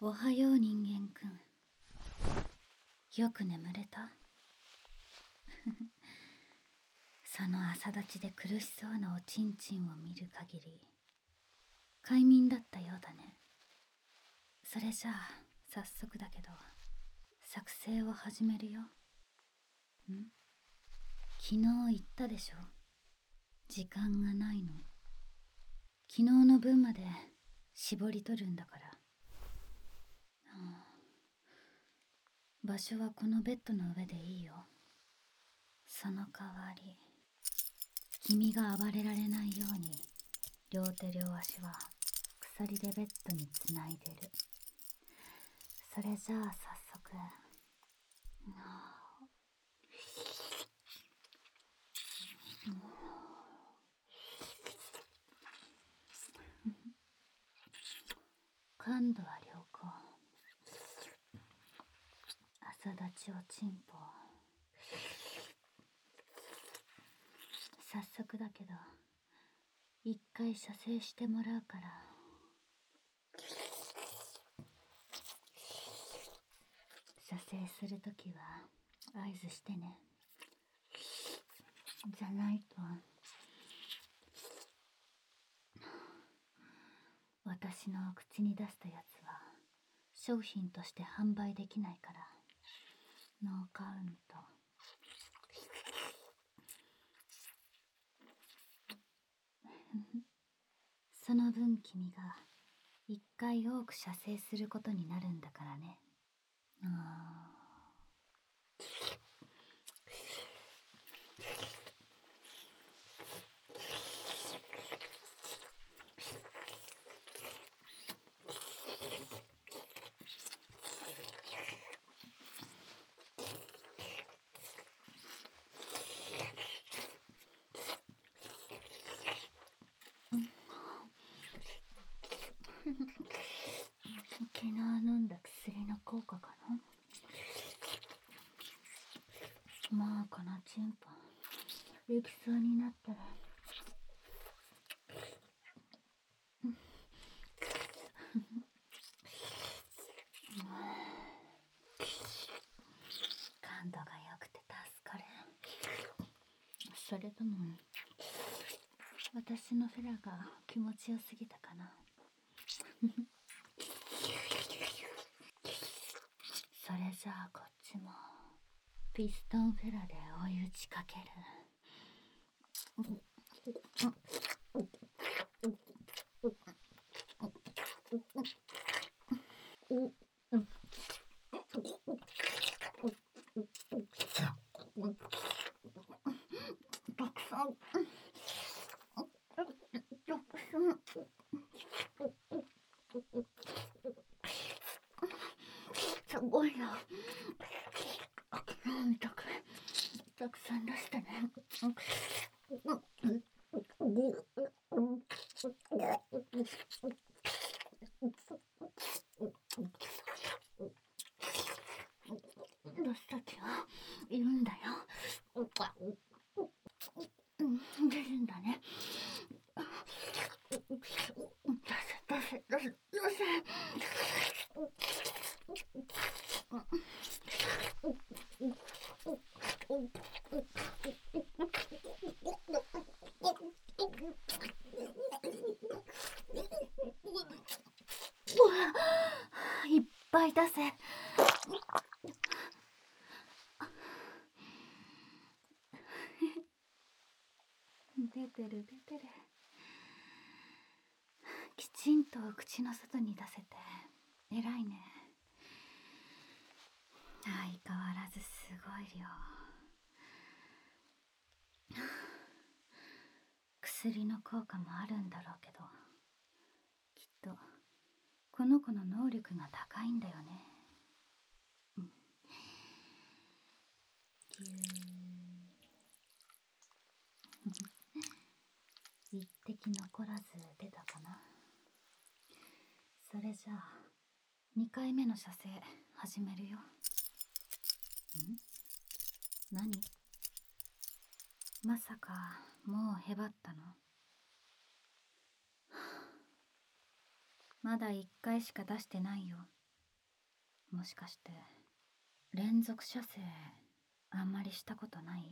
おはよう人間くん。よく眠れた？その朝立ちで苦しそうなおちんちんを見る限り快眠だったようだね。それじゃあ早速だけど作成を始めるよ。昨日言ったでしょ、時間がないの。昨日の分まで絞り取るんだから。場所はこのベッドの上でいいよ。その代わり君が暴れられないように両手両足は鎖でベッドにつないでる。それじゃあ早速。感度は良好。朝立ちおちんぽ。早速だけど一回射精してもらうから。射精するときは合図してね。じゃないと私の口に出したやつは商品として販売できないから。ノーカウント。その分君が一回多く射精することになるんだからね。昨日飲んだ薬の効果かな。もうこのチンポ行きそうになったら感度が良くて助かる。それとも私のフェラが気持ちよすぎたかな。それじゃあこっちもピストンフェラで追い打ちかける。たくさんすごいな。みたくたくさん出してね。私たちはいるんだよ。出るんだね。出せ。いっぱい出せ。出てる。きちんと口の外に出せて偉いね。相変わらずすごい量。薬の効果もあるんだろうけど、きっとこの子の能力が高いんだよね。一滴残らず出たかな。それじゃあ2回目の射精始めるよ。何？まさかもうへばったの？まだ1回しか出してないよ。 もしかして連続射精あんまりしたことない？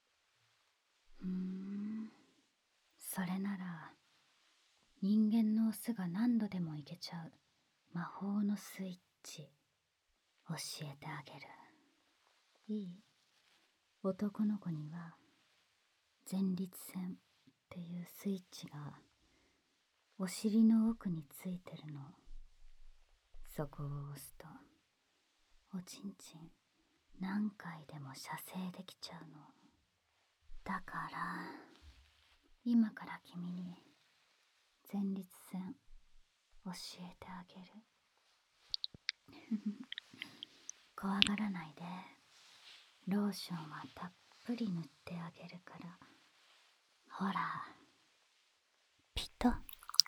それなら人間のオスが何度でもいけちゃう魔法のスイッチ教えてあげる。いい？男の子には前立腺っていうスイッチがお尻の奥についてるの。そこを押すとおちんちん何回でも射精できちゃうの。だから今から君に前立腺教えてあげる。怖がらないで。ローションはたっぷり塗ってあげるから。ほら、ピトッ。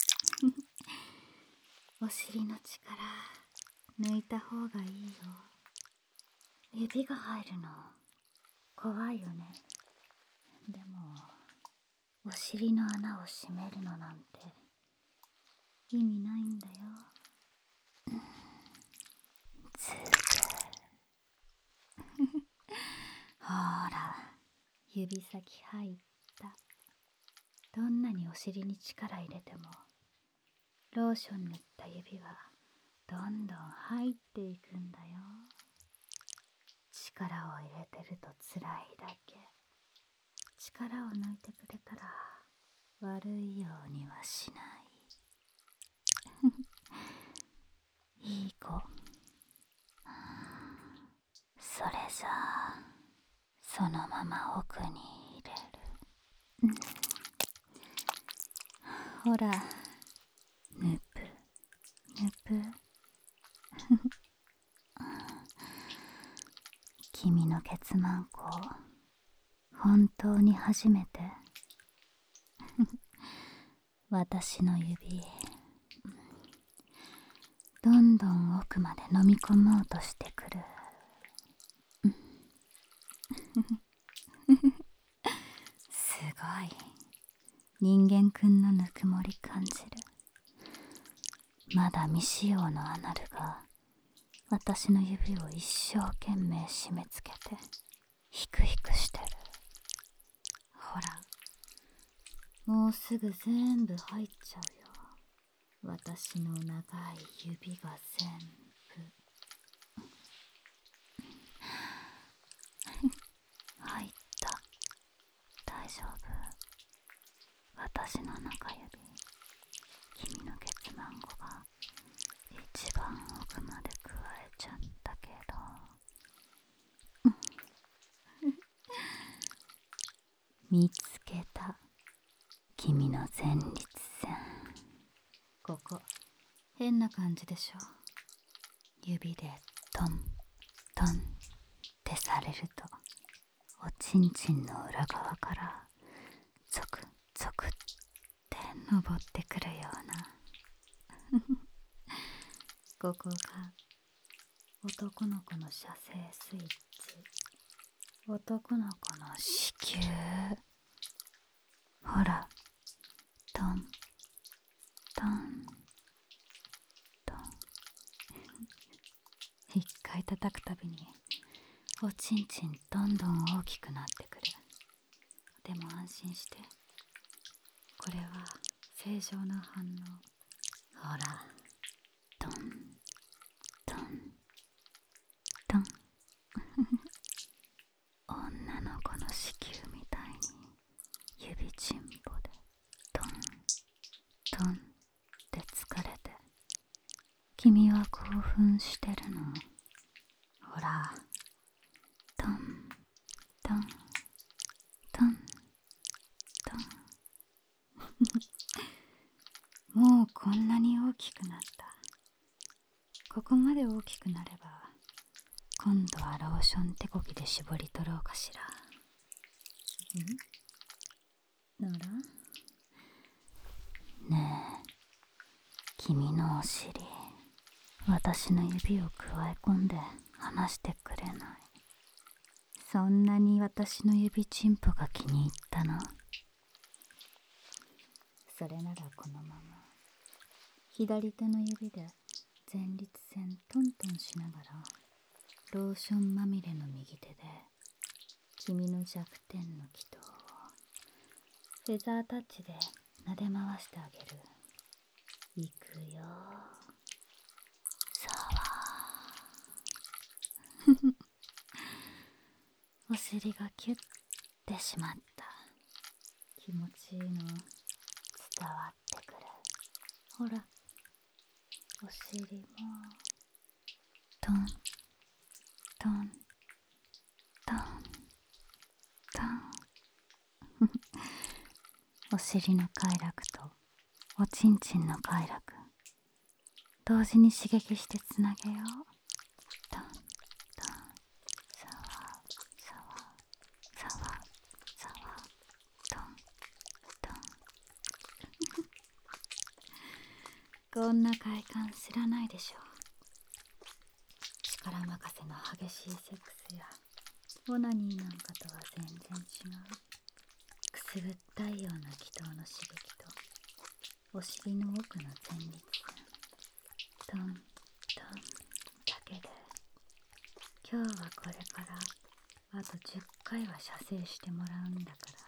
お尻の力抜いた方がいいよ。指が入るの怖いよね。でもお尻の穴を閉めるのなんて意味ないんだよ。ずほら、指先入った。どんなにお尻に力入れてもローション塗った指はどんどん入っていくんだよ。力を入れてると辛いだけ。力を抜いてくれたら悪いようにはしない。いい子。それじゃあそのまま奥に入れる。ほら、ぬぷぬぷ。君のケツマンコ本当に初めて私の指どんどん奥まで飲み込もうとしてくる。すごい。人間くんのぬくもり感じる。まだ未使用のアナルが私の指を一生懸命締め付けてヒクヒクしてる。ほら、もうすぐ全部入っちゃうよ。私の長い指が全部。入った。大丈夫。私の中指、君のケツマンゴが一番奥まで加えちゃったけど。見つけた。君の前立腺。ここ変な感じでしょ。指でトントンってされるとおちんちんの裏側からゾクゾクって登ってくるような。ここが男の子の射精スイッチ。男の子の子宮。ほら、トントントン。一回叩くたびにおちんちんどんどん大きくなってくる。でも安心して、これは正常な反応。ほら、トントントン。女の子の子宮みたいに指ちんぽでトントンって疲れて、君は興奮してるの。ほら、トントントントン。もうこんなに大きくなった。ここまで大きくなれば今度はローション手こぎで絞り取ろうかしら。ならねえ、君のお尻、私の指をくわえ込んで離してくれない？そんなに私の指チンポが気に入ったの？それならこのまま左手の指で前立腺トントンしながらローションまみれの右手で君の弱点の祈祷をフェザータッチで撫で回してあげる。いくよ。さわお尻がキュッてしまった。気持ちいいの伝わってくる。ほら、お尻もトントントントンお尻の快楽とおちんちんの快楽同時に刺激してつなげよう。トントンさわさわさわさわトントンこんな快感知らないでしょ。力任せの激しいセックスやオナニーなんかとは全然違う。くすぐったいような気筒の刺激とお尻の奥の前立腺トントンだけで今日はこれからあと10回は射精してもらうんだ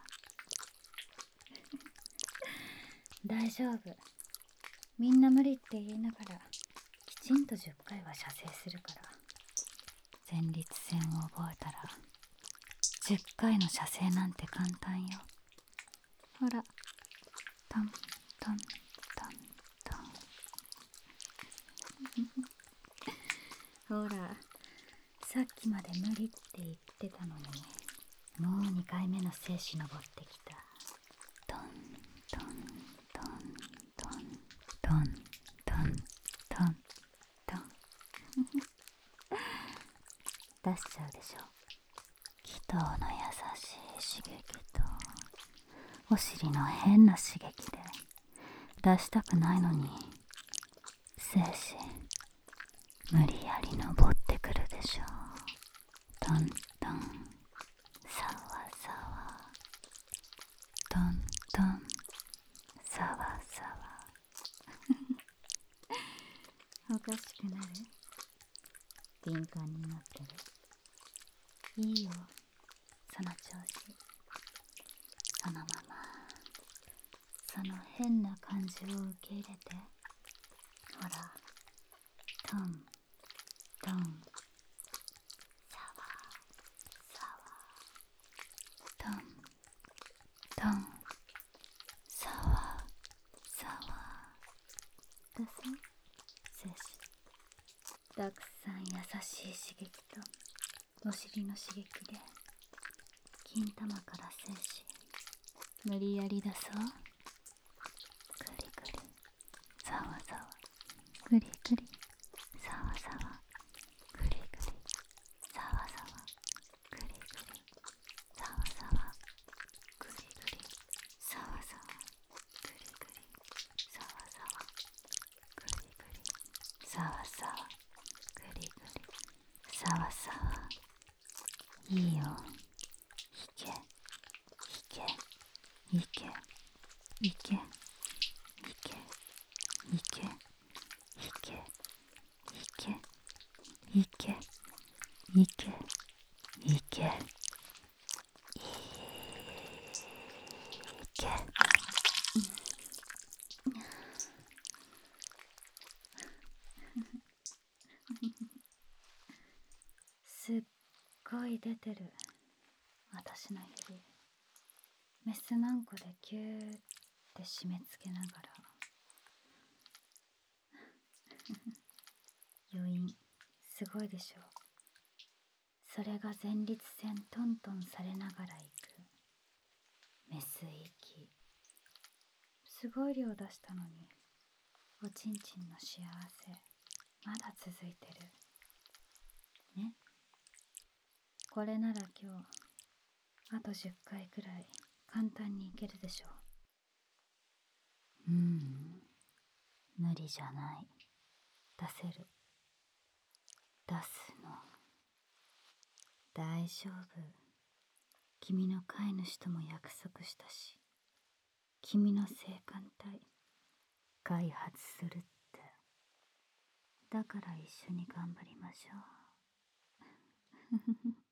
から大丈夫。みんな無理って言いながらきちんと10回は射精するから。前立腺を覚えたら10回の射精なんて簡単よ。ほらトントントントンほらさっきまで無理って言ってたのにもう2回目の精子登ってきた。トントントントントントントントン出しちゃうでしょ。気筒の優しい刺激とお尻の変な刺激で出したくないのに精子無理やり登ってくるでしょ。トントンさわさわトントンさわさわおかしくなる？敏感になってる？いいよ、その調子。そのままその変な感じを受け入れて。ほらトントンさわさわトントンさわさわ出そう精子。たくさん優しい刺激とお尻の刺激で金玉から精子無理やり出そう。クリクリさわさわクリクリさわさわクリクリさわさわクリクリさわさわクリクリさわさわクリクリさわさわクリクリさわさわクリクリさわさわ。いいよ、いけいけいけいけいけいけいけいけいけいけいけいけすっごい出てる私の指。メスナンコでキューって締め付けながら余韻すごいでしょ。それが前立腺トントンされながら行くメス息。すごい量出したのにおちんちんの幸せまだ続いてるね。これなら今日あと10回くらい簡単にいけるでしょ。無理じゃない。出せる。出すの。大丈夫。君の飼い主とも約束したし、君の性感帯開発するって。 だから一緒に頑張りましょう。